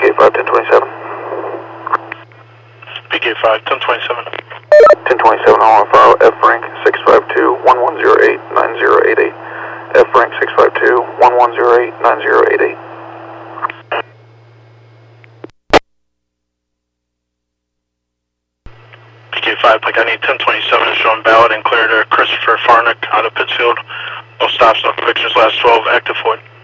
PK5, 1027. PK5, 1027. 1027, all on file, F rank 652-1108-9088. F rank 652-1108-9088. PK5, Pagani 1027 is showing valid and clear to Christopher Farnick out of Pittsfield. No stops, no convictions, last 12, active Ford.